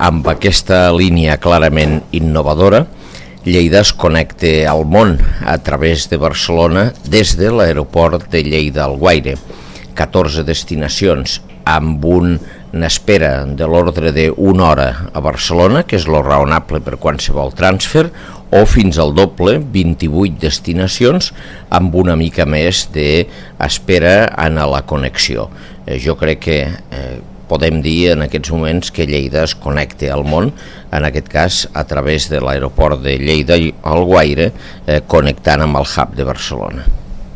amb aquesta línia clarament innovadora, Lleida es connecta al món a través de Barcelona des de l'aeroport de Lleida-Alguaire. 14 destinacions amb una espera de l'ordre d'una hora a Barcelona, que és lo raonable per qualsevol transfer, o fins al doble, 28 destinacions amb una mica més d'espera en la connexió. Jo crec que podem dir en aquests moments que Lleida es connecta al món, en aquest cas a través de l'aeroport de Lleida-Alguaire, connectant amb el hub de Barcelona.